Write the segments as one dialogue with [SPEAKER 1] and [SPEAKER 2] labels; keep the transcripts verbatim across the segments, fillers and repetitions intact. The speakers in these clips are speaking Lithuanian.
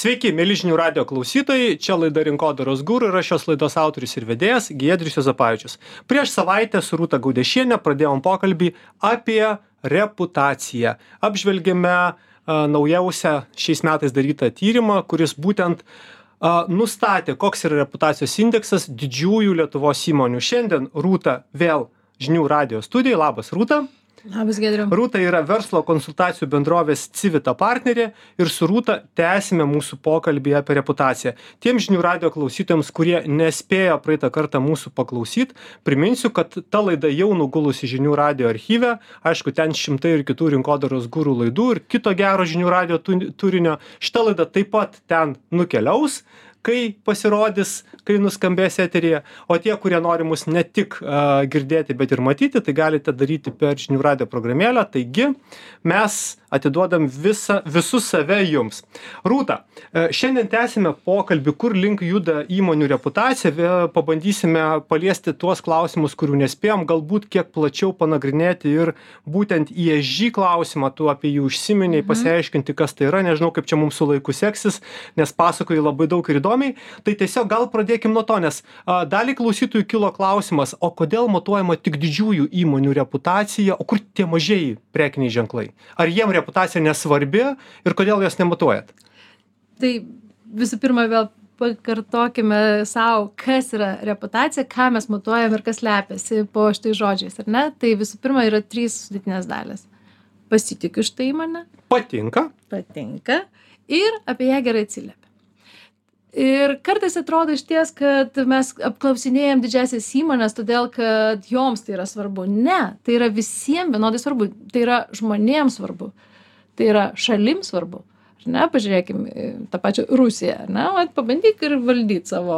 [SPEAKER 1] Sveiki, mėly žinių radijo klausytojai, čia laida Rinkodaros guru ir aš šios laidos autorius ir vedėjas Giedrius Juozapavičius. Prieš savaitę su Rūta Gaudešiene pradėjom pokalbį apie reputaciją. Apžvelgėme uh, naujausią šiais metais darytą tyrimą, kuris būtent uh, nustatė, koks yra reputacijos indeksas didžiųjų Lietuvos įmonių. Šiandien Rūta vėl žinių radijo studijai. Labas, Rūta.
[SPEAKER 2] Labas, Giedriu.
[SPEAKER 1] Rūta yra verslo konsultacijų bendrovės Civita partnerė ir su Rūta tęsime mūsų pokalbį apie reputaciją. Tiem žinių radijo klausytojams, kurie nespėjo praeitą kartą mūsų paklausyti, priminsiu, kad ta laida jau nugulusi žinių radijo archyve. Aišku, ten šimtai ir kitų rinkodaros gurų laidų ir kito gero žinių radijo turinio. Šita laida taip pat ten nukeliaus, kai pasirodys, kai nuskambės eteryje, o tie, kurie nori mus ne tik uh, girdėti, bet ir matyti, tai galite daryti per žinių radijo programėlę. Taigi, mes atiduodam visą, visus save jums. Rūta, uh, šiandien tęsime pokalbį, kur link juda įmonių reputacija, vėl pabandysime paliesti tuos klausimus, kurių nespėjom, galbūt kiek plačiau panagrinėti ir būtent į E S G klausimą, tu apie jį užsiminiai, mhm. pasiaiškinti, kas tai yra, nežinau, kaip čia mums su laiku seksis, nes pasakoji labai daug ir įdomu. Tai tiesiog gal pradėkim nuo to, nes a, dalį klausytojų kilo klausimas, o kodėl matuojama tik didžiųjų įmonių reputacija, o kur tie mažieji prekiniai ženklai? Ar jiem reputacija nesvarbi ir kodėl jos nematuojat?
[SPEAKER 2] Tai visų pirma, vėl pakartokime savo, kas yra reputacija, ką mes matuojam ir kas slepiasi po šitai žodžiais, ar ne? Tai visų pirma yra trys sudėtinės dalys. Pasitikiu šitą įmonę.
[SPEAKER 1] Patinka.
[SPEAKER 2] Patinka. Ir apie ją gerai atsiliepia. Ir kartais atrodo išties, kad mes apklausinėjam didžiasias įmonės, todėl kad joms tai yra svarbu. Ne, tai yra visiems vienodai svarbu. Tai yra žmonėms svarbu. Tai yra šalims svarbu. Ar ne, pažiūrėkim tą pačią Rusiją. Ar ne, pabandyk ir valdyti savo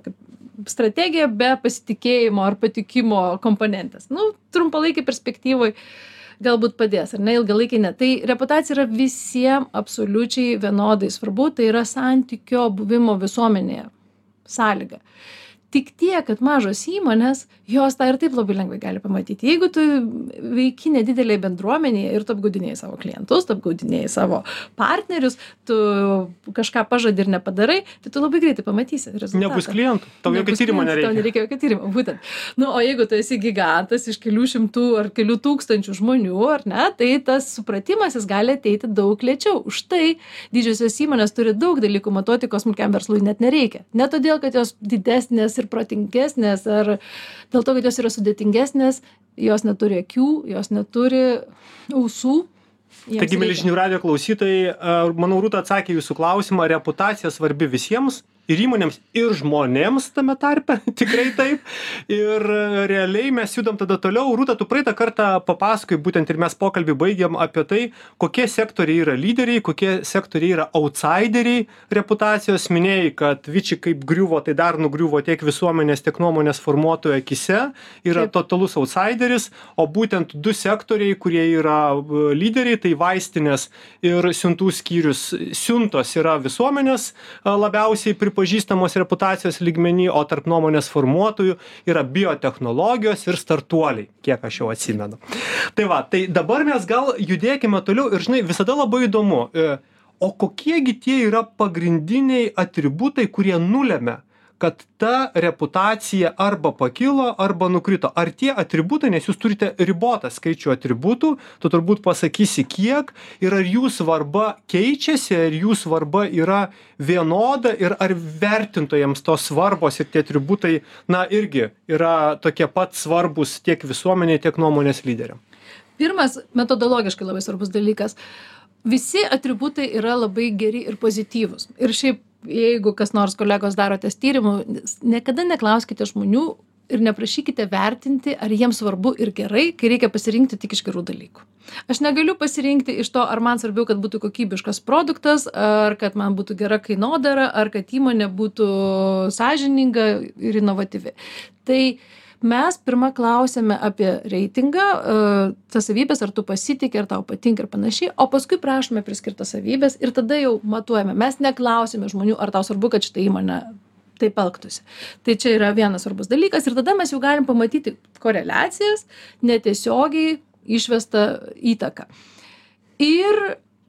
[SPEAKER 2] strategiją be pasitikėjimo ar patikimo komponentės. Nu, trumpalaikiai perspektyvoj galbūt padės, ar ne, ilgalaikiai ne. Tai reputacija yra visiems absoliučiai vienodai svarbu, tai yra santykio buvimo visuomenėje sąlyga. Tik tiek, kad mažos įmonės, jos tą ir taip labai lengvai gali pamatyti. Jeigu tu veiki nedidelėje bendruomenėje ir tu apgaudinėjai savo klientus, tu apgaudinėjai savo partnerius, tu kažką pažadi ir nepadarai, tai tu labai greitai pamatysi rezultatą.
[SPEAKER 1] Nebus klientų, tau jokio tyrimo nereikia.
[SPEAKER 2] Tau nereikia jokio tyrimo, būtent. Nu, o jeigu tu esi gigantas iš kelių šimtų ar kelių tūkstančių žmonių, ar ne, tai tas supratimas jis gali ateiti daug lėčiau. Už tai didžiosios įmonės turi daug dalykų matuoti, ko smulkiam verslui net nereikia. Ne todėl, kad jos didesnės ir protingesnės, ar dėl to, kad jos yra sudėtingesnės, jos neturi akių, jos neturi ausų.
[SPEAKER 1] Taigi, mėly žinių radijo klausytojai, manau, Rūta atsakė jūsų klausimą, reputacija svarbi visiems, ir įmonėms, ir žmonėms tame tarpe, tikrai taip. Ir realiai mes judam tada toliau. Rūta, tu praeitą kartą papasakai, būtent ir mes pokalbį baigėm apie tai, kokie sektoriai yra lyderiai, kokie sektoriai yra outsideriai reputacijos. Minėjai, kad Viči kaip griuvo, tai dar nugriuvo tiek visuomenės, tiek nuomonės formuotojų akise. Yra taip. Totalus outsideris, o būtent du sektoriai, kurie yra lyderiai, tai vaistinės ir siuntų skyrius. Siuntos yra visuomenės labiausiai pripažįstamos pažįstamos reputacijos lygmenį, o tarp nuomonės formuotojų yra biotechnologijos ir startuoliai, kiek aš jau atsimenu. Tai va, tai dabar mes gal judėkime toliau ir, žinai, visada labai įdomu, o kokiegi tie yra pagrindiniai atributai, kurie nulemia, kad ta reputacija arba pakilo, arba nukrito. Ar tie atributai, nes jūs turite ribotą skaičių atributų, tu turbūt pasakysi kiek, ir ar jų svarba keičiasi, ar jų svarba yra vienoda, ir ar vertintojams tos svarbos ir tie atributai, na, irgi yra tokie pat svarbus tiek visuomeniai, tiek nuomonės lyderiam.
[SPEAKER 2] Pirmas, metodologiškai labai svarbus dalykas. Visi atributai yra labai geri ir pozityvūs. Ir šiaip, jeigu kas nors kolegos darotės tyrimų, niekada neklauskite žmonių ir neprašykite vertinti, ar jiems svarbu ir gerai, kai reikia pasirinkti tik iš gerų dalykų. Aš negaliu pasirinkti iš to, ar man svarbiau, kad būtų kokybiškas produktas, ar kad man būtų gera kainodara, ar kad įmonė būtų sąžininga ir inovatyvi. Tai mes pirmą klausėme apie reitingą, tas savybės, ar tu pasitiki, ar tau patinka ir panašiai, o paskui prašome priskirtas savybės ir tada jau matuojame. Mes neklausėme žmonių, ar tau svarbu, kad šitą įmonę taip elgtųsi. Tai čia yra vienas svarbus dalykas ir tada mes jau galim pamatyti koreliacijas, netiesiogiai išvestą įtaką. Ir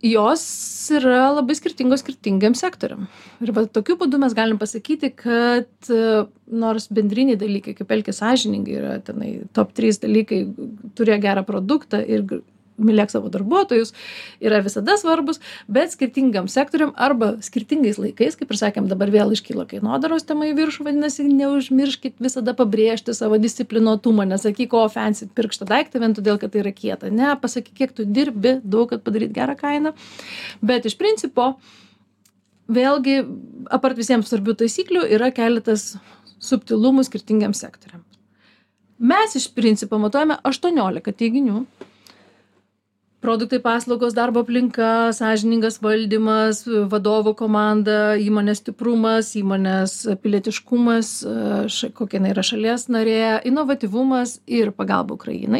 [SPEAKER 2] jos yra labai skirtingos skirtingiem sektoriam. Ir va, tokiu būdu mes galim pasakyti, kad nors bendriniai dalykai, kaip elgtis sąžiningai, yra tenai top trys dalykai, turėk gerą produktą ir mylėk savo darbuotojus, yra visada svarbus, bet skirtingam sektoriam arba skirtingais laikais, kaip ir sakėm, dabar vėl iškyla kainodaros tema į viršų, vadinasi, neužmirškit visada pabrėžti savo disciplinuotumą, nesakyk, o fancy pirk šitą daiktą vien todėl, kad tai yra kieta. Ne, pasakyk, kiek tu dirbi, daug, kad padaryt gerą kainą. Bet iš principo, vėlgi, apart visiems svarbių taisyklių, yra keletas subtilumų skirtingiam sektoriam. Mes iš principo matuojame aštuoniolika teiginių. Produktai, paslaugos, darbo aplinka, sąžiningas valdymas, vadovo komanda, įmonės stiprumas, įmonės pilietiškumas, kokia jinai yra šalies narė, inovatyvumas ir pagalba Ukrainai.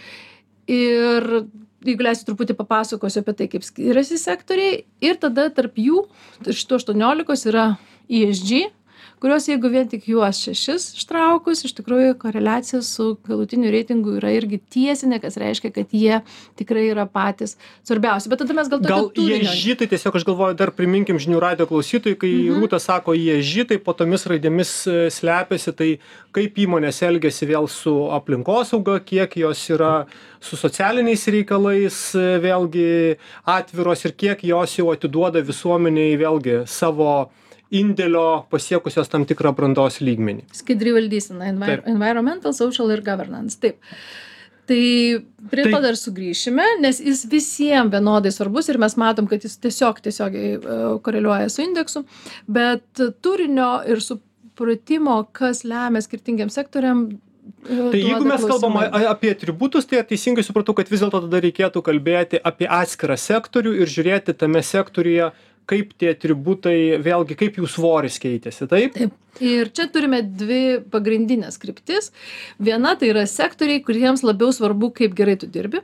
[SPEAKER 2] Ir jeigu leisiu truputį papasakosiu apie tai, kaip skiriasi sektoriai, ir tada tarp jų, šitų aštuoniolikos yra E S G, kurios jeigu vien tik juos šešis ištraukus, iš tikrųjų koreliacija su galutiniu reitingu yra irgi tiesinė, kas reiškia, kad jie tikrai yra patys svarbiausi. Bet tada mes gal tokio turinio.
[SPEAKER 1] Gal E S G, tai tiesiog aš galvoju, dar priminkim žinių radijo klausytojui, kai mhm. Rūta sako E S G, tai po tomis raidėmis slepiasi, tai kaip įmonės elgiasi vėl su aplinkosauga, kiek jos yra su socialiniais reikalais vėlgi atviros ir kiek jos jau atiduoda visuomeniai vėlgi savo indėlio pasiekusios tam tikrą brandos lygmenį.
[SPEAKER 2] Skaidri valdysena, envir environmental, social ir governance. Taip. Tai prie to dar sugrįšime, nes jis visiems vienodai svarbus ir mes matom, kad jis tiesiog tiesiogiai koreliuoja su indeksu, bet turinio ir supratimo, kas lemia skirtingiam sektoriam.
[SPEAKER 1] Tai jeigu mes kalbam apie atributus, tai teisingai supratau, kad vis dėlto tada reikėtų kalbėti apie atskirą sektorių ir žiūrėti tame sektoriuje, kaip tie atributai, vėlgi, kaip jų svoris keitėsi, taip?
[SPEAKER 2] Taip. Ir čia turime dvi pagrindinės kryptis. Viena tai yra sektoriai, kuriems labiau svarbu, kaip gerai tu dirbi.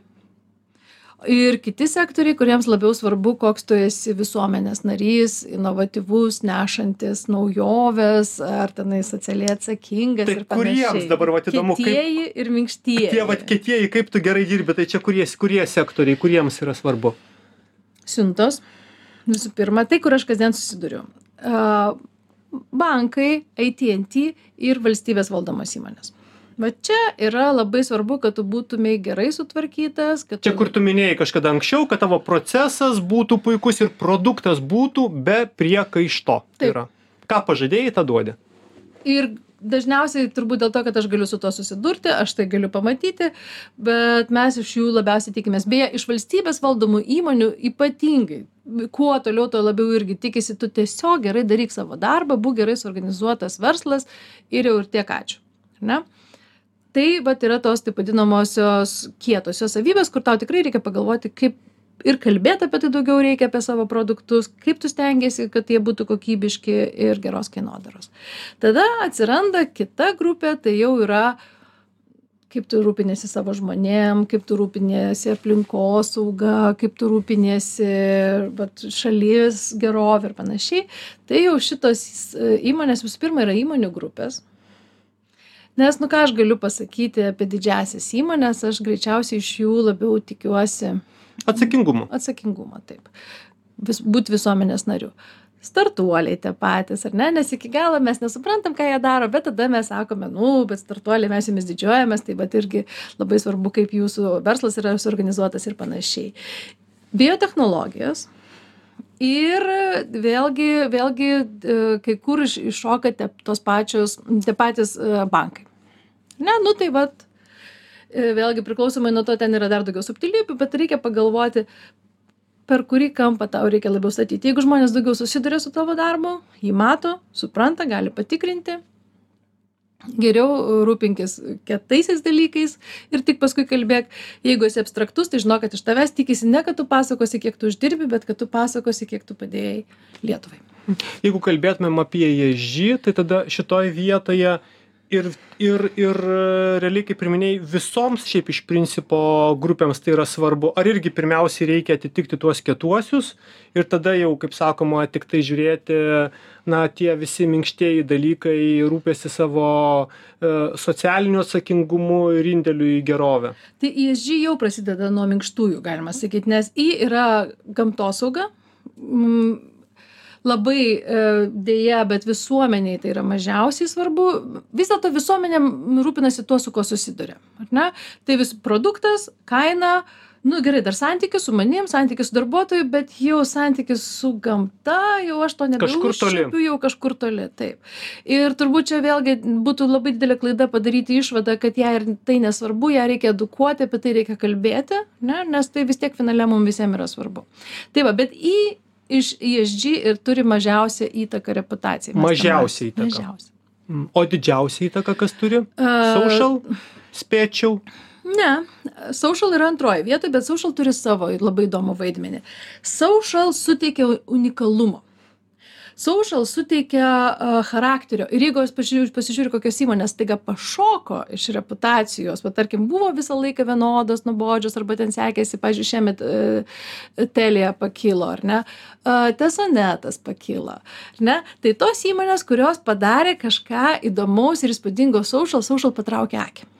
[SPEAKER 2] Ir kiti sektoriai, kuriems labiau svarbu, koks tu esi visuomenės narys, inovatyvus, nešantis naujoves, ar tenai socialiai atsakingas
[SPEAKER 1] tai
[SPEAKER 2] ir panašiai.
[SPEAKER 1] Kuriems dabar, vat, įdomu,
[SPEAKER 2] kietieji kaip... ir minkštieji.
[SPEAKER 1] Tie, vat, kietieji, kaip tu gerai dirbi, tai čia kurie, kurie sektoriai, kuriems yra svarbu?
[SPEAKER 2] Siuntos. Visų pirma, tai, kur aš kasdien susiduriu. Bankai, A T and T ir valstybės valdomos įmonės. Va čia yra labai svarbu, kad tu būtumei gerai sutvarkytas. Kad
[SPEAKER 1] čia,
[SPEAKER 2] tu...
[SPEAKER 1] kur tu minėjai kažkada anksčiau, kad tavo procesas būtų puikus ir produktas būtų be priekaišto. Tai yra, ką pažadėjai, tą duodi.
[SPEAKER 2] Ir dažniausiai turbūt dėl to, kad aš galiu su to susidurti, aš tai galiu pamatyti, bet mes iš jų labiausiai tikimės. Beje, iš valstybės valdomų įmonių ypatingai, kuo toliau, to labiau irgi tikisi, tu tiesiog gerai daryk savo darbą, būk gerai suorganizuotas verslas ir jau ir tiek ačiū. Ne? Tai vat yra tos taip vadinamosios kietosios savybės, kur tau tikrai reikia pagalvoti, kaip ir kalbėti apie tai daugiau reikia apie savo produktus, kaip tu stengiasi, kad jie būtų kokybiški ir geros kainodaros. Tada atsiranda kita grupė, tai jau yra, kaip tu rūpinėsi savo žmonėm, kaip tu rūpinėsi aplinkosauga, kaip tu rūpinėsi vat, šalies gerovė ir panašiai. Tai jau šitos įmonės visų pirma yra įmonių grupės. Nes, nu ką aš galiu pasakyti apie didžiąsias įmonės, aš greičiausiai iš jų labiau tikiuosi
[SPEAKER 1] Atsakingumo.
[SPEAKER 2] Atsakingumo, taip. Vis, būti visuomenės nariu. Startuoliai tie patys, ar ne? Nes iki galo mes nesuprantam, ką jie daro, bet tada mes sakome, nu, bet startuoliai mes jomis didžiuojamės, tai bet irgi labai svarbu, kaip jūsų verslas yra suorganizuotas ir panašiai. Biotechnologijos. Ir vėlgi, vėlgi kai kur iššokate tos pačios, tie patys bankai. Ne, nu tai vat, vėlgi priklausomai nuo to ten yra dar daugiau subtilybių, bet reikia pagalvoti, per kurį kampą tau reikia labiau statyti. Jeigu žmonės daugiau susiduria su tavo darbu, jį mato, supranta, gali patikrinti, geriau rūpinkis kietaisiais dalykais ir tik paskui kalbėk. Jeigu esi abstraktus, tai žinok, kad iš tavęs tikisi ne, kad tu pasakosi, kiek tu uždirbi, bet kad tu pasakosi, kiek tu padėjai Lietuvai.
[SPEAKER 1] Jeigu kalbėtumėm apie E S G, tai tada šitoj vietoje Ir, ir, ir realiai, kaip ir minėjai, visoms šiaip iš principo grupėms tai yra svarbu. Ar irgi pirmiausiai reikia atitikti tuos kietuosius ir tada jau, kaip sakoma, tik tai žiūrėti, na, tie visi minkštieji dalykai, rūpėsi savo e, socialiniu atsakingumu ir indėliu į gerovę.
[SPEAKER 2] Tai E S G jau prasideda nuo minkštųjų, galima sakyti, nes I yra gamtosauga. Mm, labai e, dėja, bet visuomeniai tai yra mažiausiai svarbu. Vis dėlto visuomenė rūpinasi tuo, su kuo susiduria. Ar ne? Tai vis produktas, kaina, nu gerai, dar santykis su manim, santykis su darbuotoju, bet jau santykis su gamta, jau aš to nebeužčiuopiu, jau kažkur toli. Taip. Ir turbūt čia vėlgi būtų labai didelė klaida padaryti išvadą, kad ją ir tai nesvarbu, ją reikia edukuoti, apie tai reikia kalbėti, ne? Nes tai vis tiek finale mums visiems yra svarbu. Tai va, bet į iš E S G ir turi mažiausią įtaką reputacijai.
[SPEAKER 1] Mažiausią įtaką.
[SPEAKER 2] Mažiausią.
[SPEAKER 1] O didžiausią įtaką kas turi?
[SPEAKER 2] Uh,
[SPEAKER 1] Social? Spėčiau.
[SPEAKER 2] Ne, social yra antroji vietoje, bet social turi savo labai įdomų vaidmenį. Social suteikia unikalumo. Social suteikia uh, charakterio. Ir jeigu aš pasižiūriu, pasižiūriu kokios įmonės taiga pašoko iš reputacijos, bet tarkim buvo visą laiką vienodos, nuobodžios, arba ten sekėsi, pavyzdžiui, šiemet uh, Telia pakilo, ar ne? Uh, Tesonetas pakilo, ar ne? Tai tos įmonės, kurios padarė kažką įdomaus ir įspūdingo social, social patraukė akį.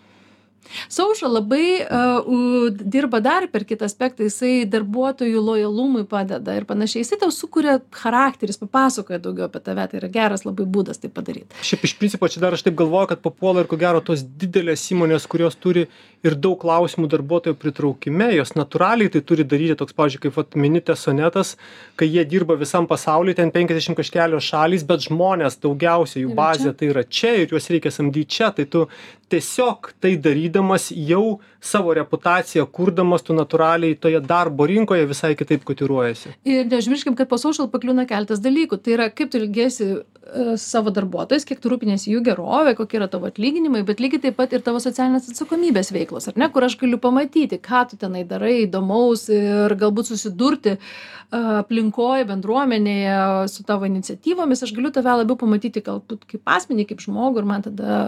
[SPEAKER 2] Social labai uh, dirba dar per kitą aspektą, jisai darbuotojų lojalumui padeda ir panašiai. Jisai tau sukuria charakteris, papasakoja daugiau apie tave, tai yra geras labai būdas tai padaryti.
[SPEAKER 1] Šiaip iš principo čia dar aš taip galvoju, kad papuola ir ko gero tos didelės įmonės, kurios turi ir daug klausimų darbuotojų pritraukime, jos natūraliai tai turi daryti toks, pavyzdžiui, kaip vat, mini Tesonetas, kai jie dirba visam pasaulyje, ten penkiasdešimt kažkelios šalys, bet žmonės daugiausiai jų bazė tai yra čia ir juos reikia samdyti čia, tai tu tiesiog tai darydamas jau savo reputaciją kurdamas, tu natūraliai toje darbo rinkoje visai kitaip kotiruojasi.
[SPEAKER 2] Ir neužmirškim, kad po social pakliūna keltas dalykų. Tai yra, kaip tu ilgėsi uh, savo darbuotojais, kiek tu rūpinėsi jų gerovę, kokie yra tavo atlyginimai, bet lygiai taip pat ir tavo socialinės atsakomybės veiklos, ar ne, kur aš galiu pamatyti, ką tu tenai darai įdomaus ir galbūt susidurti uh, aplinkoje, bendruomenėje su tavo iniciatyvomis. Aš galiu tave labiau pamatyti galbūt kaip asmenį, kaip žmogų ir man tada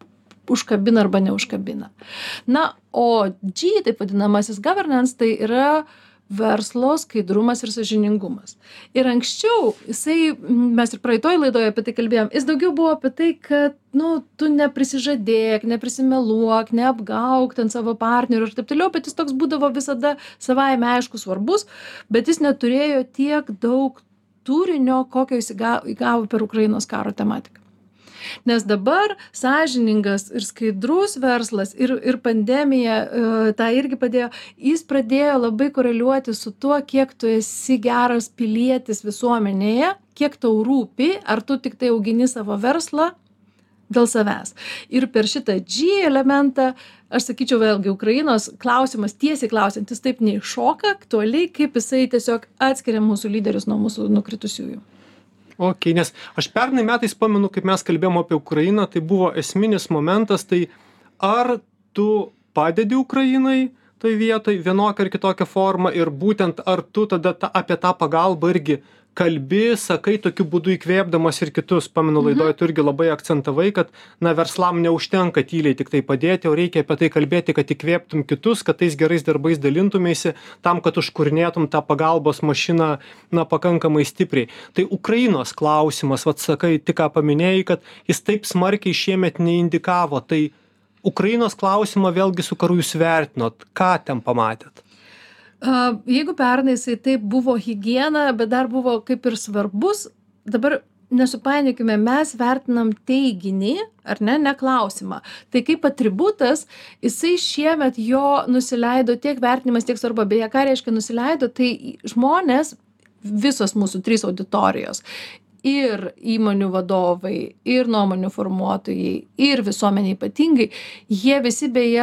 [SPEAKER 2] užkabina arba neužkabina. Na, o G, taip vadinamasis governance, tai yra verslo skaidrumas ir sąžiningumas. Ir anksčiau, jisai, mes ir praeitoj laidoje apie tai kalbėjom, jis daugiau buvo apie tai, kad, nu, tu neprisižadėk, neprisimeluok, neapgauk ten savo partnerių ir taip toliau, bet jis toks būdavo visada savaime aišku svarbus, bet jis neturėjo tiek daug turinio, kokio jis įgavo per Ukrainos karo tematiką. Nes dabar sąžiningas ir skaidrus verslas ir, ir pandemija uh, tą irgi padėjo, jis pradėjo labai koreliuoti su tuo, kiek tu esi geras pilietis visuomenėje, kiek tau rūpi, ar tu tik tai augini savo verslą dėl savęs. Ir per šitą G elementą, aš sakyčiau vėlgi, Ukrainos klausimas, tiesiai klausiantis, taip neiššoka aktualiai, kaip jisai tiesiog atskiria mūsų lyderius nuo mūsų nukritusiųjų.
[SPEAKER 1] Ok, nes aš pernai metais pamenu, kaip mes kalbėjom apie Ukrainą, tai buvo esminis momentas, tai ar tu padedi Ukrainai toj vietoj vienokią ar kitokią formą ir būtent ar tu tada ta, apie tą pagalbą irgi kalbi, sakai tokiu būdu įkvėpdamas ir kitus. Pamenu laidoje, tu irgi labai akcentavai, kad na, verslam neužtenka tyliai tik tai padėti, o reikia apie tai kalbėti, kad įkvėptum kitus, kad tais gerais darbais dalintumėsi, tam, kad užkurnėtum tą pagalbos mašiną na, pakankamai stipriai. Tai Ukrainos klausimas, vat sakai, tik ką paminėjai, kad jis taip smarkiai šiemet neindikavo. Tai Ukrainos klausimą vėlgi su karu jūs vertinot. Ką ten pamatėt?
[SPEAKER 2] Jeigu pernai jisai taip buvo higiena, bet dar buvo kaip ir svarbus, dabar nesupainiokime, mes vertinam teiginį, ar ne, ne klausimą. Tai kaip atributas, jisai šiemet jo nusileido tiek vertinimas, tiek svarba. Beje, ką reiškia nusileido, tai žmonės, visos mūsų trys auditorijos, ir įmonių vadovai, ir nuomonių formuotojai, ir visuomeniai ypatingai, jie visi beje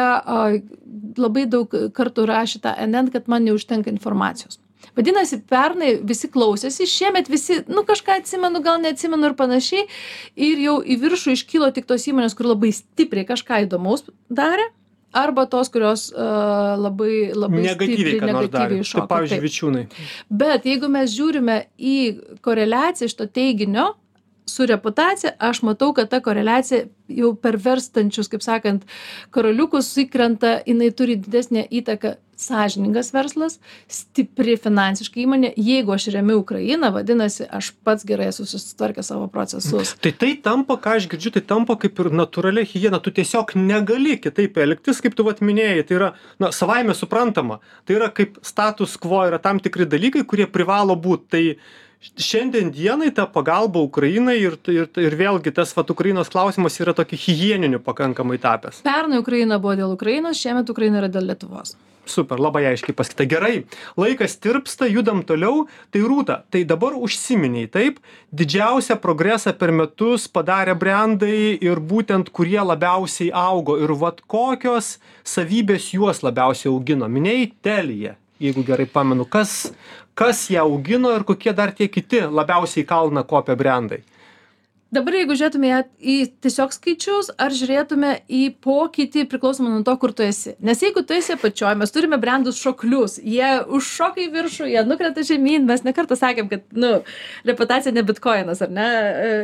[SPEAKER 2] labai daug kartų rašė tą N N, kad man neužtenka informacijos. Vadinasi, pernai visi klausėsi, šiemet visi, nu kažką atsimenu, gal neatsimenu ir panašiai, ir jau į viršų iškilo tik tos įmonės, kur labai stipriai kažką įdomaus darė, arba tos, kurios uh, labai, labai
[SPEAKER 1] negatyviai,
[SPEAKER 2] stipriai negatyviai iššoka.
[SPEAKER 1] Tai pavyzdžiui, Vičiūnai.
[SPEAKER 2] Bet jeigu mes žiūrime į koreliaciją šito teiginio su reputacija aš matau, kad ta koreliacija jau per verstančius, kaip sakant, karoliukus įkrenta, jinai turi didesnę įtaką sąžiningas verslas, stipri finansiškai įmonė. Jeigu aš remiu Ukrainą, vadinasi, aš pats gerai esu susitvarkęs savo procesus.
[SPEAKER 1] Tai tai tampa, ką aš girdžiu, tai tampa kaip ir natūralia higiena. Tu tiesiog negali kitaip elgtis, kaip tu vat minėjai. Tai yra, na, savaime suprantama. Tai yra kaip status quo, yra tam tikri dalykai, kurie privalo būti. Tai šiandien dienai ta pagalba Ukrainai ir, ir, ir vėlgi tas vat Ukrainos klausimas yra tokį higieniniu pakankamai tapęs.
[SPEAKER 2] Pernai Ukraina buvo dėl Ukrainos, šiemet Ukraina yra dėl Lietuvos.
[SPEAKER 1] Super, labai aiškiai pasakyta. Gerai, laikas tirpsta, judam toliau. Tai Rūta, tai dabar užsiminiai, taip, didžiausią progresą per metus padarė brandai ir būtent kurie labiausiai augo ir vat kokios savybės juos labiausiai augino. Minėjai Telia, jeigu gerai pamenu, kas, kas ją augino ir kokie dar tie kiti labiausiai kalną kopia brandai.
[SPEAKER 2] Dabar jeigu žiūrėtume į tiesiog skaičius, ar žiūrėtume į pokytį priklausomai nuo to, kur tu esi. Nes jeigu tu esi apačioj, mes turime brandus šoklius, jie užšoka į viršų, jie nukrenta žemyn, mes nekartą sakėm, kad, nu, reputacija ne bitkoinas, ar ne,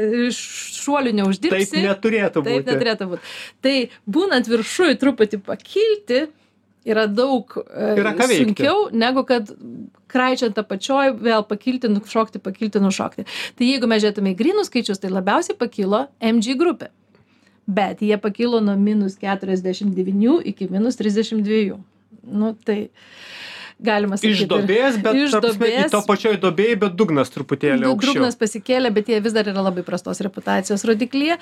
[SPEAKER 2] šuolių neuždirbsi.
[SPEAKER 1] Taip neturėtų būti.
[SPEAKER 2] Taip neturėtų būti. Tai būnant viršui truputį pakilti, yra daug
[SPEAKER 1] yra
[SPEAKER 2] sunkiau, negu kad kraičiant apačioj, vėl pakilti, nušokti, pakilti, nušokti. Tai jeigu mes žiūrėtume į grynus skaičius, tai labiausiai pakilo M G grupė. Bet jie pakilo nuo minus keturiasdešimt devynių iki minus trisdešimt dviejų. Nu, tai galima sakyti.
[SPEAKER 1] Iš dobės, bet
[SPEAKER 2] iš dobės,
[SPEAKER 1] to pačioj dobėjai, bet dugnas truputėlį aukščiau.
[SPEAKER 2] Dugnas pasikėlė, bet jie vis dar yra labai prastos reputacijos rodiklyje.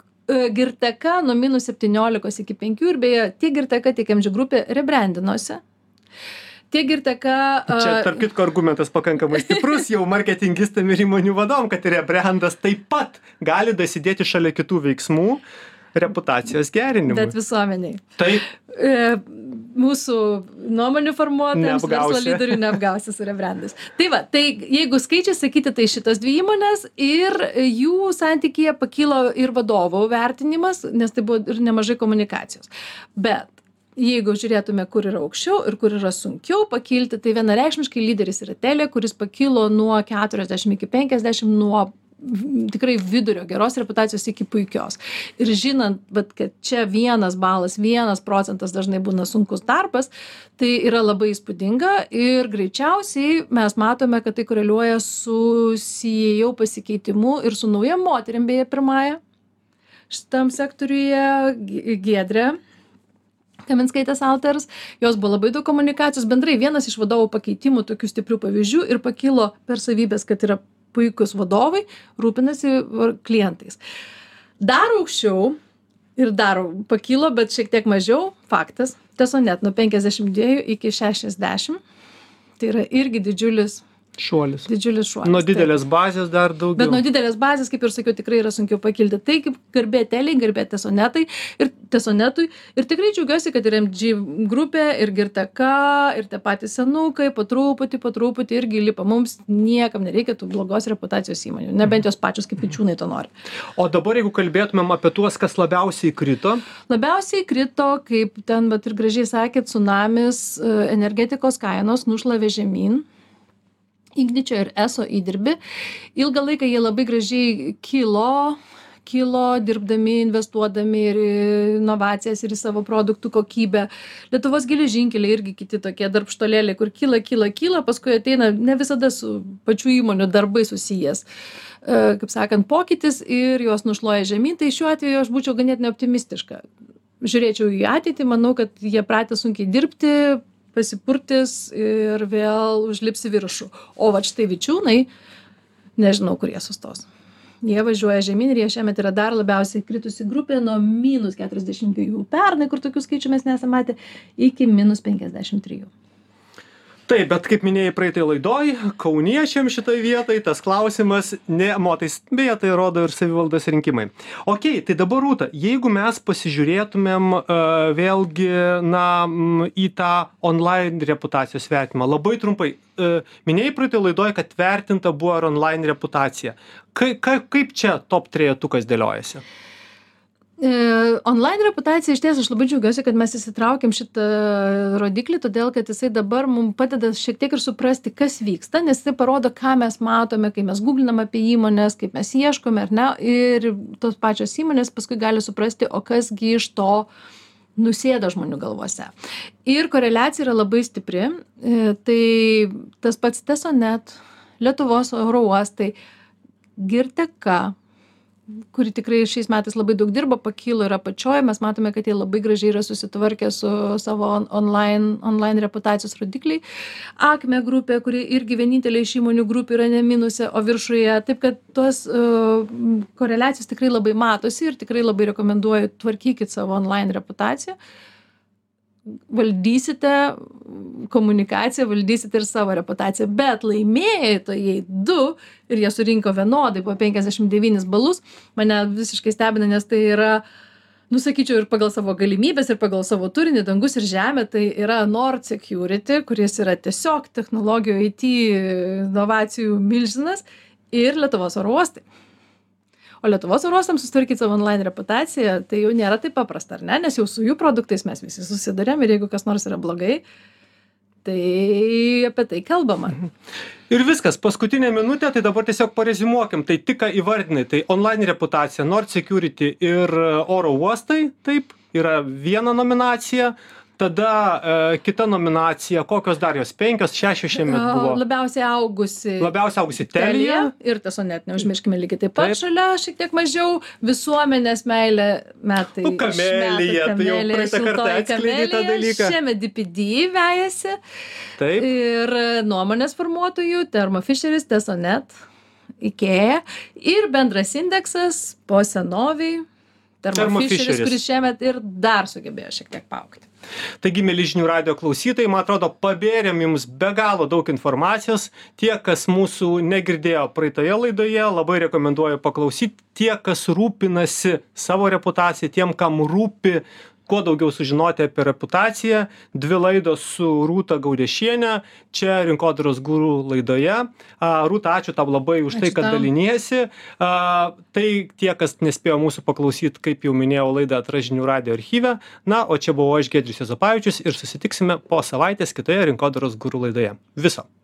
[SPEAKER 2] Girteka nuo minus septyniolikos iki penkių ir beje, tiek Girteka, tiek M G grupė rebrandinosi. Tiek Girteka...
[SPEAKER 1] Čia, tarp kitko, argumentas pakankamai stiprus jau marketingistam ir įmonių vadovom, kad rebrandas taip pat gali dasidėti šalia kitų veiksmų reputacijos gerinimui.
[SPEAKER 2] Bet visuomeniai.
[SPEAKER 1] Taip.
[SPEAKER 2] E, mūsų nuomonių formuotojams, verslo lyderių neapgausi su rebrandais. Tai va, tai jeigu skaičiai sakyti, tai šitos dvi įmonės ir jų santykyje pakilo ir vadovų vertinimas, nes tai buvo ir nemažai komunikacijos. Bet jeigu žiūrėtume, kur yra aukščiau ir kur yra sunkiau pakilti, tai vienareikšmiškai lyderis yra Telia, kuris pakilo nuo keturiasdešimt iki penkiasdešimt, nuo tikrai vidurio geros reputacijos iki puikios. Ir žinant, bet, kad čia vienas balas, vienas procentas dažnai būna sunkus darbas, tai yra labai įspūdinga ir greičiausiai mes matome, kad tai koreliuoja su C E O pasikeitimu ir su nauja moterim, beje, pirmąja šitam sektoriuje, Giedrė Kaminskaitės Alters. Jos buvo labai daug komunikacijos. Bendrai vienas iš vadovų pakeitimų tokių stiprių pavyzdžių ir pakilo per savybės, kad yra puikus vadovai, rūpinasi klientais. Dar aukščiau ir dar pakilo, bet šiek tiek mažiau, faktas, Tesonet nuo penkiasdešimt dviejų iki šešiasdešimt. Tai yra irgi didžiulis
[SPEAKER 1] šuolis.
[SPEAKER 2] Didžiulis šuolis.
[SPEAKER 1] Nuo didelės bazės dar daugiau.
[SPEAKER 2] Bet nuo didelės bazės, kaip ir sakiau, tikrai yra sunkiau pakilti. Tai kaip garbė Teliai, garbė Tesonetai ir Tesonetui. Ir tikrai džiaugiuosi, kad ir M G grupė, ir Girteka, ir tie patys senukai, po truputį, po truputį irgi lipa. Mums niekam nereikia tų blogos reputacijos įmonių. Nebent jos pačios kaip pičiūnai to nori.
[SPEAKER 1] O dabar, jeigu kalbėtumėm apie tuos, kas labiausiai krito?
[SPEAKER 2] Labiausiai krito, kaip ten bet ir gražiai sakė, tsunamis, energetikos kainos nušlavė žemyn. Igničio ir Eso įdirbi. Ilgą laiką jie labai gražiai kilo, kilo dirbdami, investuodami ir inovacijas ir į savo produktų kokybę. Lietuvos geležinkeliai irgi kiti tokie darbštolėliai, kur kyla, kyla, kyla, paskui ateina ne visada su pačių įmonių darbai susijęs, kaip sakant, pokytis ir juos nušluoja žemyn. Tai šiuo atveju aš būčiau ganėtinai optimistiška. Žiūrėčiau į ateitį, manau, kad jie pratę sunkiai dirbti, pasipurtis ir vėl užlips į viršų. O va štai vičiūnai, nežinau, kur jie sustos. Jie važiuoja žemyn ir jie šiemet yra dar labiausiai kritusi grupė nuo minus keturiasdešimt dviejų pernai, kur tokių skaičių mes nesame matę, iki minus penkiasdešimt trijų.
[SPEAKER 1] Taip, bet kaip minėjai praeitai laidoj, kauniečiam šitoj vietoj tas klausimas ne motais, beje, tai rodo ir savivaldos rinkimai. Ok, tai dabar Rūta, jeigu mes pasižiūrėtumėm uh, vėlgi na, m, į tą online reputacijos vertimą, labai trumpai, uh, minėjai praeitai laidoj, kad vertinta buvo ir online reputacija. Ka, ka, kaip čia top trejetukas dėliojasi?
[SPEAKER 2] E, online reputacija, iš ties aš labai džiaugiuosi, kad mes įsitraukėm šitą rodiklį, todėl kad jisai dabar mums padeda šiek tiek ir suprasti, kas vyksta, nes jisai parodo, ką mes matome, kai mes googlinam apie įmonės, kaip mes ieškome, ar ne, ir tos pačios įmonės paskui gali suprasti, o kasgi iš to nusėda žmonių galvose. Ir koreliacija yra labai stipri, e, tai tas pats Tesonet, Lietuvos oro uostai, Girteka, kuri tikrai šiais metais labai daug dirba, pakilo ir apačioje, mes matome, kad jie labai gražiai yra susitvarkę su savo on- online, online reputacijos rodikliai. Akme grupė, kuri irgi vienintelė iš įmonių grupių yra ne minuse, o viršuje. Taip, kad tos uh, koreliacijos tikrai labai matosi ir tikrai labai rekomenduoju tvarkykit savo online reputaciją. Valdysite komunikaciją, valdysite ir savo reputaciją, bet laimėtojai du ir jie surinko vienodai po penkiasdešimt devynis balus, mane visiškai stebina, nes tai yra, nu sakyčiau, ir pagal savo galimybės, ir pagal savo turinį, dangus ir žemė, tai yra Nord Security, kuris yra tiesiog technologijų I T inovacijų milžinas, ir Lietuvos oro uostai. O Lietuvos oro uostams susitvarkyti savo online reputaciją, tai jau nėra taip paprasta, ar ne? Nes jau su jų produktais mes visi susidarėm ir jeigu kas nors yra blogai, tai apie tai kalbama.
[SPEAKER 1] Ir viskas, paskutinė minutė, tai dabar tiesiog parezimuokim. Tai tik ką įvardinai, tai online reputacija, Nord Security ir oro uostai, taip, yra viena nominacija. Tada e, kita nominacija, kokios dar jos, penkios, šešios šiemet buvo.
[SPEAKER 2] Labiausiai augusi.
[SPEAKER 1] Labiausiai augusi Telia.
[SPEAKER 2] Ir Tesonet, neužmirškime lygiai taip pat.
[SPEAKER 1] Taip.
[SPEAKER 2] Šalia šiek tiek mažiau visuomenės meilė metai.
[SPEAKER 1] Nu, Kamelija, tai jau praeitą kartą atskleidė tą dalyką.
[SPEAKER 2] Šiemet D P D vejasi.
[SPEAKER 1] Taip.
[SPEAKER 2] Ir nuomonės formuotojų, Thermo Fisheris, Tesonet, IKEA. Ir bendras indeksas po senoviai, Thermo,
[SPEAKER 1] Thermo
[SPEAKER 2] Fisheris,
[SPEAKER 1] Fisheris,
[SPEAKER 2] kuris šiemet ir dar sugebėjo šiek tiek paaugti.
[SPEAKER 1] Taigi, mieli žinių radijo klausytojai, man atrodo, pabėrėm jums be galo daug informacijos. Tie, kas mūsų negirdėjo praeitoje laidoje, labai rekomenduoju paklausyti. Tie, kas rūpinasi savo reputaciją, tiem, kam rūpi kuo daugiau sužinoti apie reputaciją, dvi laidos su Rūta Gaudešienė, čia Rinkodaros guru laidoje. A, Rūta, ačiū tau labai už tai,
[SPEAKER 2] Ačiū
[SPEAKER 1] kad
[SPEAKER 2] tau.
[SPEAKER 1] daliniesi. A, tai tie, kas nespėjo mūsų paklausyti, kaip jau minėjau, laidą atras žinių radijo archyve. Na, o čia buvau aš, Giedrius Juozapavičius, ir susitiksime po savaitės kitoje Rinkodaros guru laidoje. Viso.